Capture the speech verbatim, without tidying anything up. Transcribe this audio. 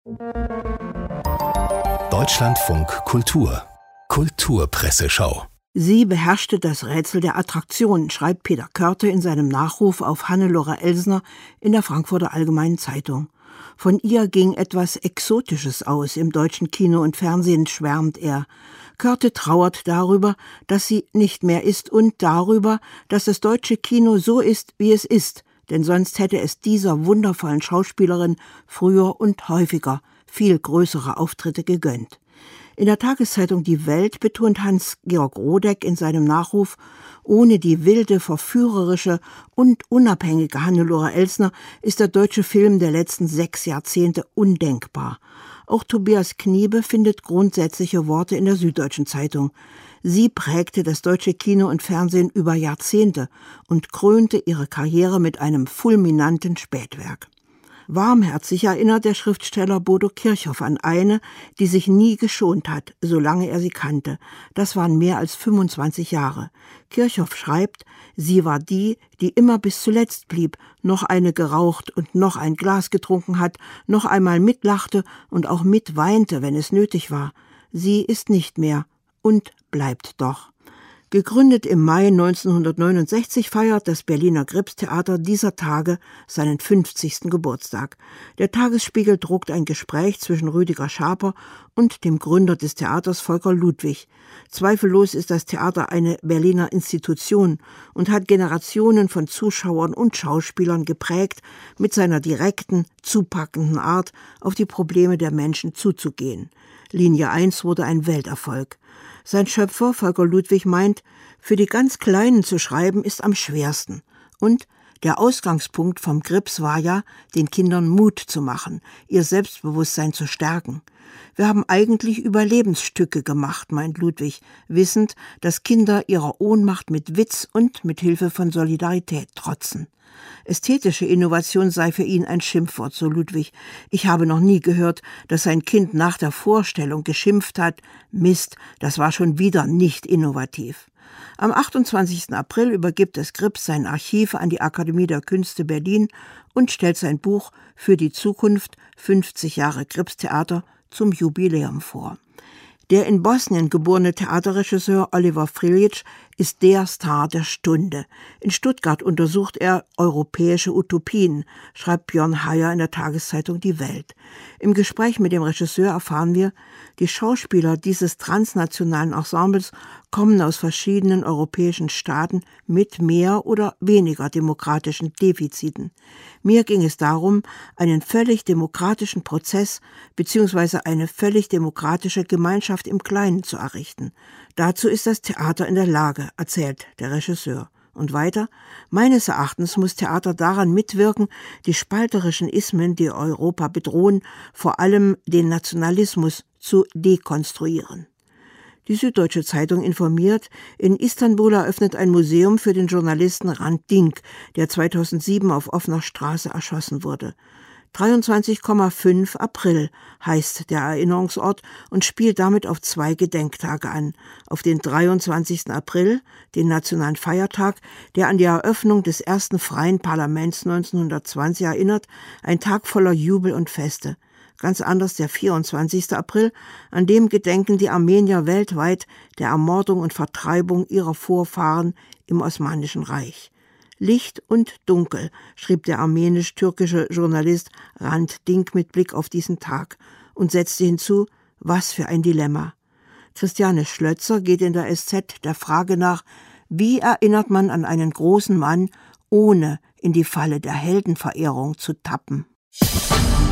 Deutschlandfunk Kultur Kulturpresseschau. Sie beherrschte das Rätsel der Attraktion, schreibt Peter Körte in seinem Nachruf auf Hannelore Elsner in der Frankfurter Allgemeinen Zeitung. Von ihr ging etwas Exotisches aus im deutschen Kino und Fernsehen, schwärmt er. Körte trauert darüber, dass sie nicht mehr ist und darüber, dass das deutsche Kino so ist, wie es ist, denn sonst hätte es dieser wundervollen Schauspielerin früher und häufiger viel größere Auftritte gegönnt. In der Tageszeitung Die Welt betont Hans-Georg Rodeck in seinem Nachruf, ohne die wilde, verführerische und unabhängige Hannelore Elsner ist der deutsche Film der letzten sechs Jahrzehnte undenkbar. Auch Tobias Kniebe findet grundsätzliche Worte in der Süddeutschen Zeitung. Sie prägte das deutsche Kino und Fernsehen über Jahrzehnte und krönte ihre Karriere mit einem fulminanten Spätwerk. Warmherzig erinnert der Schriftsteller Bodo Kirchhoff an eine, die sich nie geschont hat, solange er sie kannte. Das waren mehr als fünfundzwanzig Jahre. Kirchhoff schreibt, sie war die, die immer bis zuletzt blieb, noch eine geraucht und noch ein Glas getrunken hat, noch einmal mitlachte und auch mitweinte, wenn es nötig war. Sie ist nicht mehr und bleibt doch. Gegründet im Mai neunzehnhundertneunundsechzig feiert das Berliner Gripstheater dieser Tage seinen fünfzigsten Geburtstag. Der Tagesspiegel druckt ein Gespräch zwischen Rüdiger Schaper und dem Gründer des Theaters Volker Ludwig. Zweifellos ist das Theater eine Berliner Institution und hat Generationen von Zuschauern und Schauspielern geprägt, mit seiner direkten, zupackenden Art auf die Probleme der Menschen zuzugehen. Linie eins wurde ein Welterfolg. Sein Schöpfer, Volker Ludwig, meint, für die ganz Kleinen zu schreiben ist am schwersten. Und der Ausgangspunkt vom Grips war ja, den Kindern Mut zu machen, ihr Selbstbewusstsein zu stärken. Wir haben eigentlich Überlebensstücke gemacht, meint Ludwig, wissend, dass Kinder ihrer Ohnmacht mit Witz und mit Hilfe von Solidarität trotzen. Ästhetische Innovation sei für ihn ein Schimpfwort, so Ludwig. Ich habe noch nie gehört, dass ein Kind nach der Vorstellung geschimpft hat, Mist, das war schon wieder nicht innovativ. Am achtundzwanzigsten April übergibt das Grips sein Archiv an die Akademie der Künste Berlin und stellt sein Buch Für die Zukunft fünfzig Jahre Gripstheater zum Jubiläum vor. Der in Bosnien geborene Theaterregisseur Oliver Frljić ist der Star der Stunde. In Stuttgart untersucht er europäische Utopien, schreibt Björn Heyer in der Tageszeitung Die Welt. Im Gespräch mit dem Regisseur erfahren wir, die Schauspieler dieses transnationalen Ensembles kommen aus verschiedenen europäischen Staaten mit mehr oder weniger demokratischen Defiziten. Mir ging es darum, einen völlig demokratischen Prozess bzw. eine völlig demokratische Gemeinschaft im Kleinen zu errichten. Dazu ist das Theater in der Lage, erzählt der Regisseur. Und weiter, meines Erachtens muss Theater daran mitwirken, die spalterischen Ismen, die Europa bedrohen, vor allem den Nationalismus, zu dekonstruieren. Die Süddeutsche Zeitung informiert, in Istanbul eröffnet ein Museum für den Journalisten Hrant Dink, der zweitausendsieben auf offener Straße erschossen wurde. dreiundzwanzig Komma fünf April heißt der Erinnerungsort und spielt damit auf zwei Gedenktage an. Auf den dreiundzwanzigsten April, den nationalen Feiertag, der an die Eröffnung des ersten freien Parlaments neunzehnhundertzwanzig erinnert, ein Tag voller Jubel und Feste. Ganz anders der vierundzwanzigste April, an dem gedenken die Armenier weltweit der Ermordung und Vertreibung ihrer Vorfahren im Osmanischen Reich. Licht und Dunkel, schrieb der armenisch-türkische Journalist Hrant Dink mit Blick auf diesen Tag und setzte hinzu, was für ein Dilemma. Christiane Schlötzer geht in der S Z der Frage nach, wie erinnert man an einen großen Mann, ohne in die Falle der Heldenverehrung zu tappen.